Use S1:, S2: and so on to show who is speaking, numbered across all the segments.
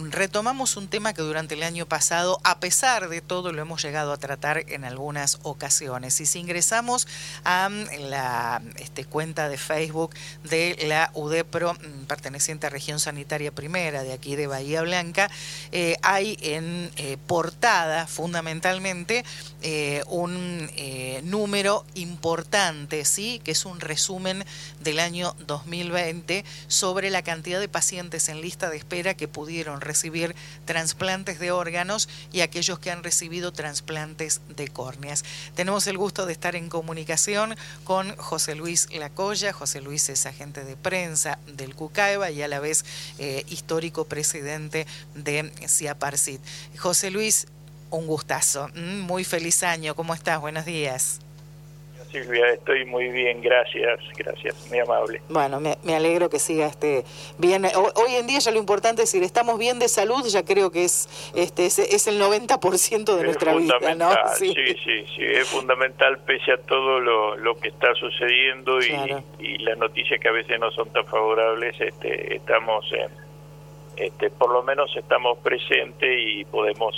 S1: retomamos un tema que durante el año pasado, a pesar de todo, lo hemos llegado a tratar en algunas ocasiones. Y si ingresamos a la cuenta de Facebook de la UDEPRO, perteneciente a Región Sanitaria Primera de aquí de Bahía Blanca, hay en portada fundamentalmente un número importante, ¿sí?, que es un resumen del año 2020 sobre la cantidad de pacientes en lista de espera que pudieron recibir trasplantes de órganos y aquellos que han recibido trasplantes de córneas. Tenemos el gusto de estar en comunicación con José Luis Lacoya. José Luis es agente de prensa del CUCAEVA y a la vez histórico presidente de CIAPARSIT. José Luis, un gustazo. Muy feliz año. ¿Cómo estás? Buenos días.
S2: Silvia, estoy muy bien, gracias, muy amable.
S1: Bueno, me alegro que siga bien. Hoy en día ya lo importante es decir, estamos bien de salud, ya creo que es el 90% de nuestra vida, ¿no?
S2: Sí, es fundamental pese a todo lo que está sucediendo
S1: claro.
S2: y las noticias que a veces no son tan favorables, estamos por lo menos estamos presentes y podemos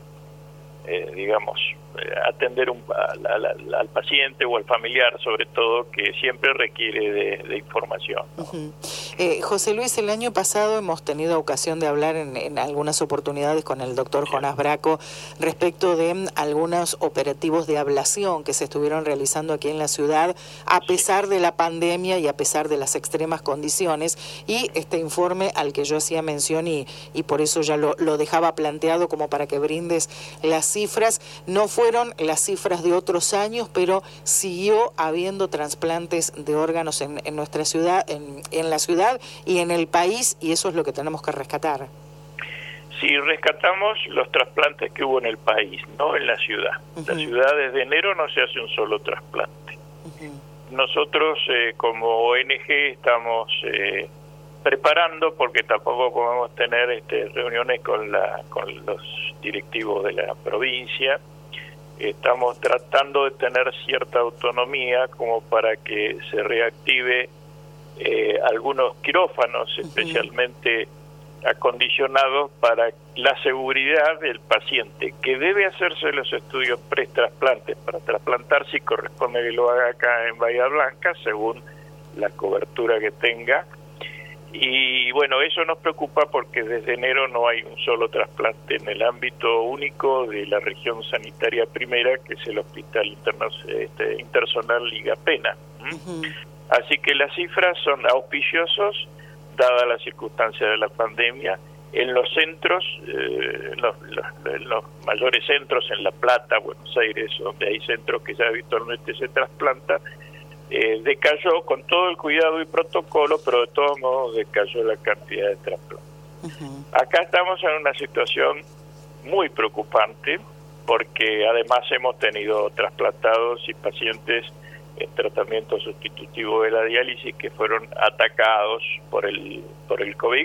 S2: atender al paciente o al familiar, sobre todo, que siempre requiere de información, ¿no?
S1: José Luis, el año pasado hemos tenido ocasión de hablar en algunas oportunidades con el doctor Jonás Braco respecto de algunos operativos de ablación que se estuvieron realizando aquí en la ciudad a pesar de la pandemia y a pesar de las extremas condiciones, y este informe al que yo hacía mención y por eso ya lo dejaba planteado como para que brindes las cifras, no fueron las cifras de otros años, pero siguió habiendo trasplantes de órganos en nuestra ciudad, en la ciudad y en el país, y eso es lo que tenemos que rescatar.
S2: Sí, rescatamos los trasplantes que hubo en el país, no en la ciudad. La ciudad desde enero no se hace un solo trasplante. Nosotros como ONG estamos preparando, porque tampoco podemos tener reuniones con los directivos de la provincia. Estamos tratando de tener cierta autonomía como para que se reactive algunos quirófanos especialmente acondicionados para la seguridad del paciente, que debe hacerse los estudios pre-trasplantes para trasplantar, si corresponde que lo haga acá en Bahía Blanca, según la cobertura que tenga. Y bueno, eso nos preocupa porque desde enero no hay un solo trasplante en el ámbito único de la región sanitaria primera, que es el Hospital Interzonal Liga Pena. Así que las cifras son auspiciosos, dada la circunstancia de la pandemia. En los centros, los mayores centros, en La Plata, Buenos Aires, donde hay centros que ya habitualmente se trasplantan, decayó con todo el cuidado y protocolo, pero de todos modos decayó la cantidad de trasplantes. Acá estamos en una situación muy preocupante, porque además hemos tenido trasplantados y pacientes en tratamiento sustitutivo de la diálisis que fueron atacados por el COVID.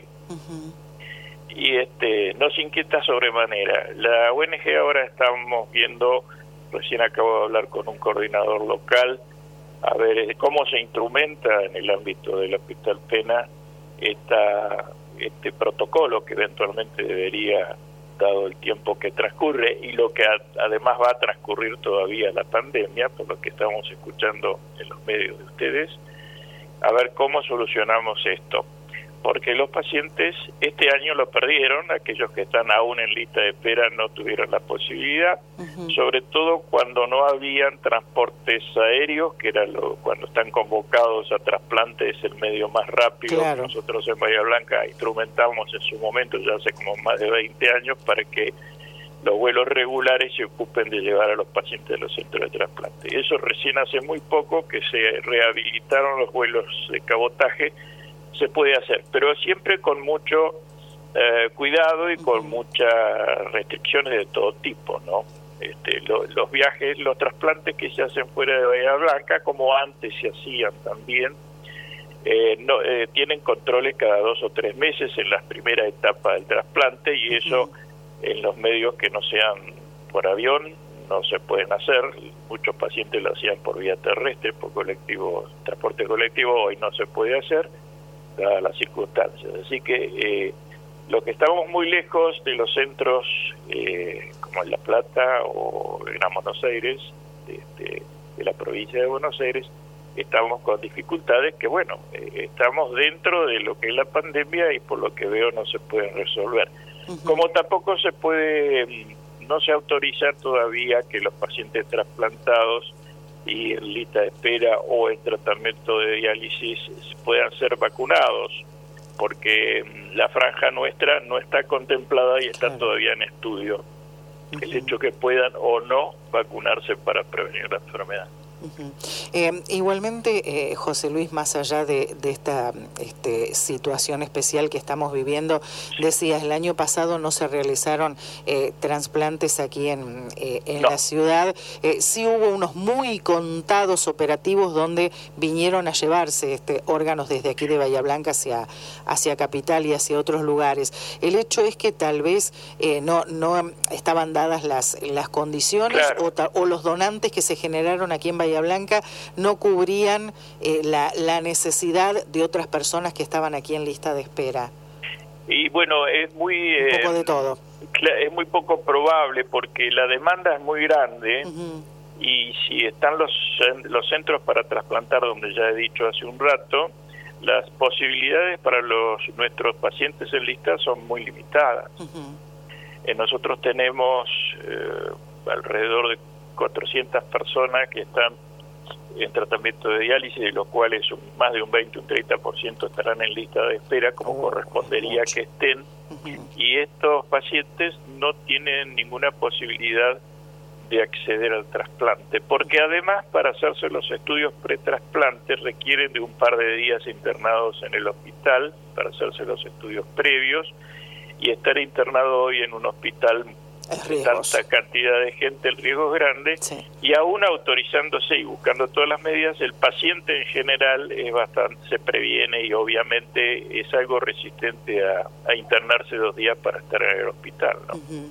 S2: Y nos inquieta sobremanera. La ONG ahora estamos viendo, recién acabo de hablar con un coordinador local, a ver cómo se instrumenta en el ámbito del Hospital Pena este protocolo que eventualmente debería, dado el tiempo que transcurre y lo que además va a transcurrir todavía la pandemia, por lo que estamos escuchando en los medios de ustedes, a ver cómo solucionamos esto. Porque los pacientes este año lo perdieron, aquellos que están aún en lista de espera no tuvieron la posibilidad, sobre todo cuando no habían transportes aéreos, que era cuando están convocados a trasplante, es el medio más rápido. Claro. Nosotros en Bahía Blanca instrumentamos en su momento, ya hace como más de 20 años, para que los vuelos regulares se ocupen de llevar a los pacientes de los centros de trasplante. Eso recién hace muy poco que se rehabilitaron los vuelos de cabotaje, se puede hacer, pero siempre con mucho cuidado y con muchas restricciones de todo tipo, ¿no? Los viajes, los trasplantes que se hacen fuera de Bahía Blanca, como antes se hacían también, tienen controles cada 2 o 3 meses en las primeras etapas del trasplante, y eso en los medios que no sean por avión no se pueden hacer. Muchos pacientes lo hacían por vía terrestre, por transporte colectivo, hoy no se puede hacer dadas las circunstancias. Así que Los que estamos muy lejos de los centros como en La Plata o en Gran Buenos Aires, de la provincia de Buenos Aires, estamos con dificultades que, bueno, estamos dentro de lo que es la pandemia y por lo que veo no se pueden resolver. Como tampoco se puede, no se autoriza todavía que los pacientes trasplantados y en lista de espera o en tratamiento de diálisis puedan ser vacunados, porque la franja nuestra no está contemplada y está todavía en estudio el hecho que puedan o no vacunarse para prevenir la enfermedad.
S1: Igualmente, José Luis, más allá de esta situación especial que estamos viviendo, decías, el año pasado no se realizaron trasplantes aquí en no. La ciudad. Sí hubo unos muy contados operativos donde vinieron a llevarse órganos desde aquí de Bahía Blanca hacia Capital y hacia otros lugares. El hecho es que tal vez no estaban dadas las condiciones, claro, o los donantes que se generaron aquí en Bahía Blanca no cubrían la necesidad de otras personas que estaban aquí en lista de espera.
S2: Y bueno, es muy...
S1: un poco de todo.
S2: Es muy poco probable porque la demanda es muy grande y si están los centros para trasplantar, donde ya he dicho hace un rato, las posibilidades para nuestros pacientes en lista son muy limitadas. Nosotros tenemos alrededor de 400 personas que están en tratamiento de diálisis, de los cuales más de un 20, un 30% estarán en lista de espera, como correspondería que estén, y estos pacientes no tienen ninguna posibilidad de acceder al trasplante, porque además para hacerse los estudios pretrasplantes requieren de un par de días internados en el hospital para hacerse los estudios previos, y estar internado hoy en un hospital de tanta cantidad de gente, el riesgo es grande, y aún autorizándose y buscando todas las medidas, el paciente en general se previene y obviamente es algo resistente a internarse 2 días para estar en el hospital, ¿no?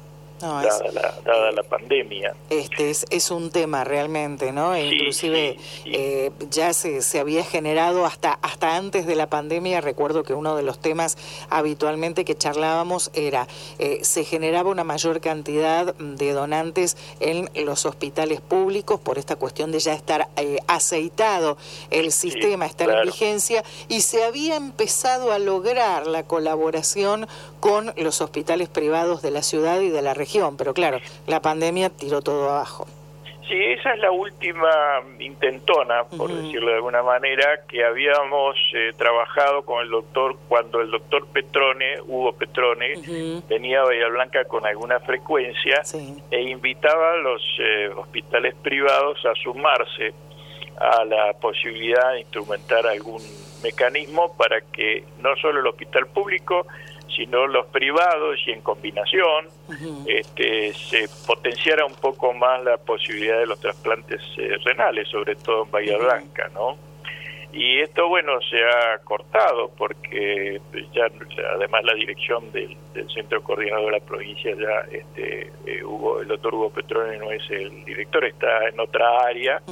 S2: Dada la pandemia.
S1: Es un tema realmente, ¿no? Sí, inclusive ya se había generado hasta antes de la pandemia. Recuerdo que uno de los temas habitualmente que charlábamos era se generaba una mayor cantidad de donantes en los hospitales públicos por esta cuestión de ya estar aceitado el sistema, estar en vigencia, y se había empezado a lograr la colaboración con los hospitales privados de la ciudad y de la región, pero claro, la pandemia tiró todo abajo.
S2: Sí, esa es la última intentona, por decirlo de alguna manera, que habíamos trabajado con el doctor, cuando el doctor Hugo Petrone, venía a Bahía Blanca con alguna frecuencia e invitaba a los hospitales privados a sumarse a la posibilidad de instrumentar algún mecanismo para que no solo el hospital público, sino los privados y en combinación se potenciara un poco más la posibilidad de los trasplantes renales, sobre todo en Bahía Blanca, ¿no? Y esto, bueno, se ha cortado porque ya además la dirección del Centro Coordinador de la provincia ya el doctor Hugo Petrone no es el director, está en otra área.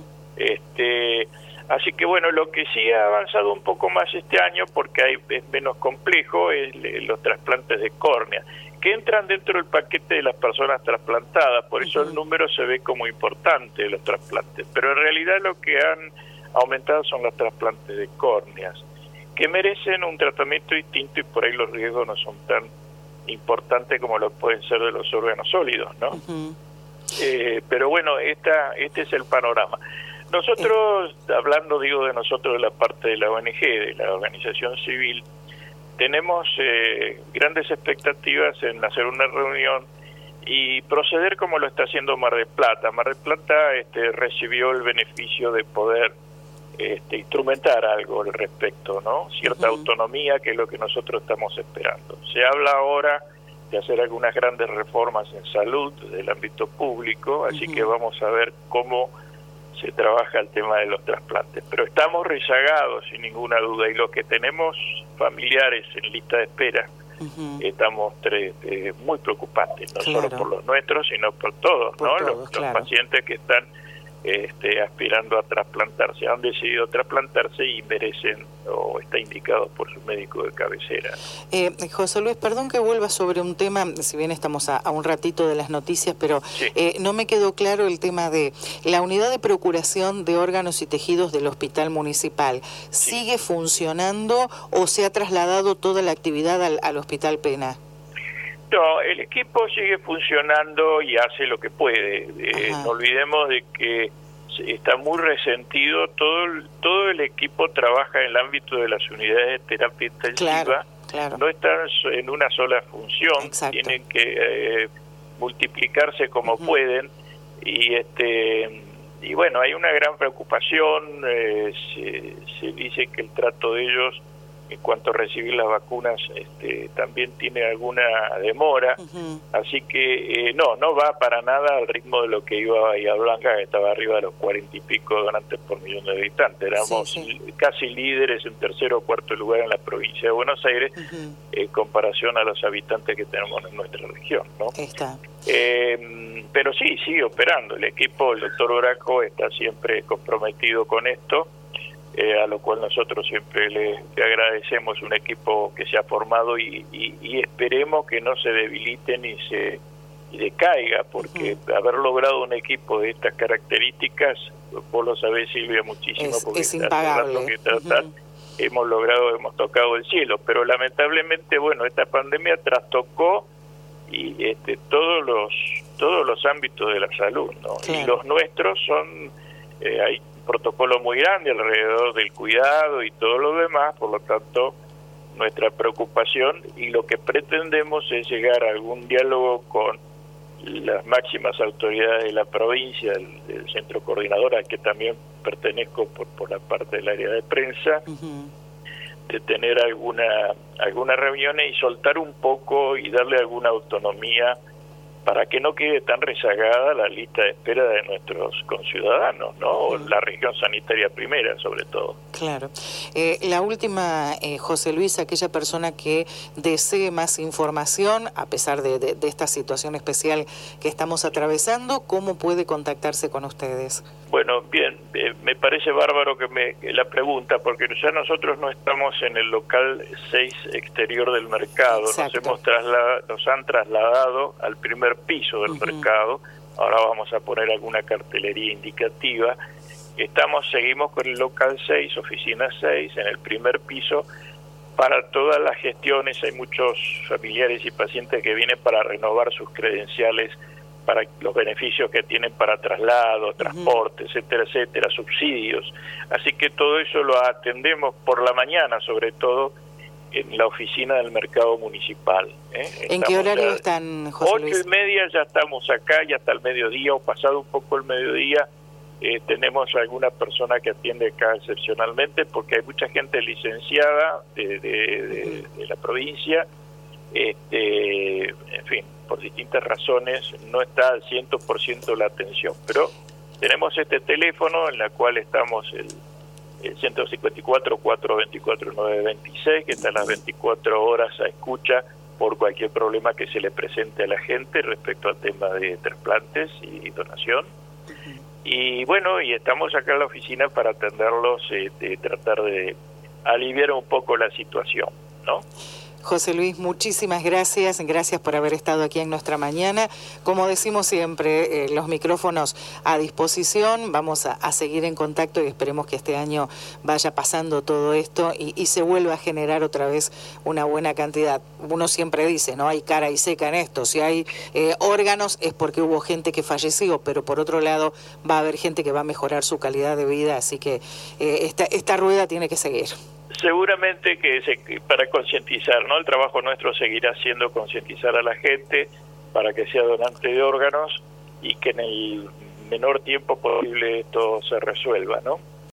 S2: Así que bueno, lo que sí ha avanzado un poco más este año, porque es menos complejo, es los trasplantes de córnea, que entran dentro del paquete de las personas trasplantadas, por eso el número se ve como importante de los trasplantes, pero en realidad lo que han aumentado son los trasplantes de córneas, que merecen un tratamiento distinto y por ahí los riesgos no son tan importantes como lo pueden ser de los órganos sólidos, ¿no? Pero bueno, este es el panorama. Nosotros, hablando de nosotros de la parte de la ONG, de la organización civil, tenemos grandes expectativas en hacer una reunión y proceder como lo está haciendo Mar del Plata. Mar del Plata recibió el beneficio de poder instrumentar algo al respecto, ¿no? Cierta autonomía, que es lo que nosotros estamos esperando. Se habla ahora de hacer algunas grandes reformas en salud del ámbito público, así que vamos a ver cómo se trabaja el tema de los trasplantes, pero estamos rezagados sin ninguna duda, y los que tenemos familiares en lista de espera estamos muy preocupantes, no solo por los nuestros, sino por todos, ¿no? Los pacientes que están aspirando a trasplantarse, han decidido trasplantarse y merecen o está indicado por su médico de cabecera.
S1: José Luis, perdón que vuelva sobre un tema, si bien estamos a un ratito de las noticias, pero sí. No me quedó claro el tema de la unidad de procuración de órganos y tejidos del Hospital Municipal. Sí. ¿Sigue funcionando o se ha trasladado toda la actividad al Hospital Pena?
S2: No, el equipo sigue funcionando y hace lo que puede. No olvidemos de que está muy resentido. Todo el equipo trabaja en el ámbito de las unidades de terapia intensiva. Claro. No están en una sola función. Exacto. Tienen que multiplicarse como pueden. Y bueno, hay una gran preocupación. Se dice que el trato de ellos en cuanto a recibir las vacunas también tiene alguna demora, así que no va para nada al ritmo de lo que iba Bahía Blanca, que estaba arriba de los 40 y pico donantes por millón de habitantes. Éramos casi líderes en tercero o cuarto lugar en la provincia de Buenos Aires, en comparación a los habitantes que tenemos en nuestra región, ¿no? Pero sí, sigue operando. El equipo, el doctor Braco, está siempre comprometido con esto, a lo cual nosotros siempre le agradecemos, un equipo que se ha formado y esperemos que no se debilite ni decaiga, porque haber logrado un equipo de estas características, vos lo sabés, Silvia, muchísimo, porque
S1: es impagable.
S2: Hemos tocado el cielo, pero lamentablemente, bueno, esta pandemia trastocó y todos los ámbitos de la salud, ¿no? Claro. Y los nuestros son hay protocolo muy grande alrededor del cuidado y todo lo demás, por lo tanto nuestra preocupación y lo que pretendemos es llegar a algún diálogo con las máximas autoridades de la provincia, del centro coordinador al que también pertenezco por la parte del área de prensa, de tener alguna reunión y soltar un poco y darle alguna autonomía para que no quede tan rezagada la lista de espera de nuestros conciudadanos, ¿no? O la región sanitaria primera, sobre todo.
S1: Claro. La última, José Luis, aquella persona que desee más información, a pesar de esta situación especial que estamos atravesando, ¿cómo puede contactarse con ustedes?
S2: Bueno, bien, me parece bárbaro que la pregunta, porque ya nosotros no estamos en el local 6 exterior del mercado. Nos han trasladado al primer piso del mercado. Ahora vamos a poner alguna cartelería indicativa. Seguimos con el local 6, oficina 6, en el primer piso, para todas las gestiones. Hay muchos familiares y pacientes que vienen para renovar sus credenciales, para los beneficios que tienen para traslado, transporte, etcétera, subsidios. Así que todo eso lo atendemos por la mañana, sobre todo en la oficina del mercado municipal.
S1: ¿En qué horario están, José Luis?
S2: 8:30 ya estamos acá, ya hasta el mediodía, o pasado un poco el mediodía. Tenemos alguna persona que atiende acá excepcionalmente, porque hay mucha gente licenciada de la provincia, en fin, por distintas razones no está al 100% la atención, pero tenemos este teléfono en la cual estamos, el 154-424-926, que está a las 24 horas a escucha por cualquier problema que se le presente a la gente respecto al tema de trasplantes y donación. Y bueno, y estamos acá en la oficina para atenderlos, tratar de aliviar un poco la situación, ¿no?
S1: José Luis, muchísimas gracias. Gracias por haber estado aquí en nuestra mañana. Como decimos siempre, los micrófonos a disposición. Vamos a seguir en contacto y esperemos que este año vaya pasando todo esto y se vuelva a generar otra vez una buena cantidad. Uno siempre dice, ¿no? Hay cara y seca en esto. Si hay órganos es porque hubo gente que falleció, pero por otro lado va a haber gente que va a mejorar su calidad de vida. Así que esta rueda tiene que seguir.
S2: Seguramente que para concientizar, ¿no? El trabajo nuestro seguirá siendo concientizar a la gente para que sea donante de órganos y que en el menor tiempo posible esto se resuelva, ¿no?